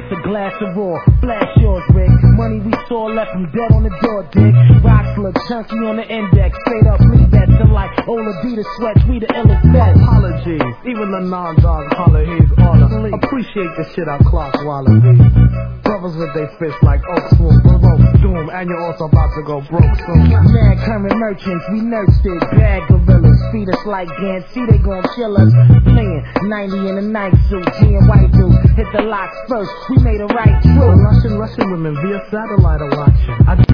just a glass of raw. Flash yours, Rick. Money we saw left him dead on the door, dick. Rocks look chunky on the index. Straight up leave that to like old Adidas sweats. We the illest bet. Apologies, even the non-dogs holler he's all asleep. Appreciate the shit I clock wallabies. Brothers with they fists like oak swoop, baroque doom, and you're also about to go broke soon. Mad current merchants, we nursed it. Bad gorillas, feed us like Gant. See they gon' kill us. Playing 90 in a night suit, G and white dudes hit the locks first. We made a right true. Russian women via satellite are watching.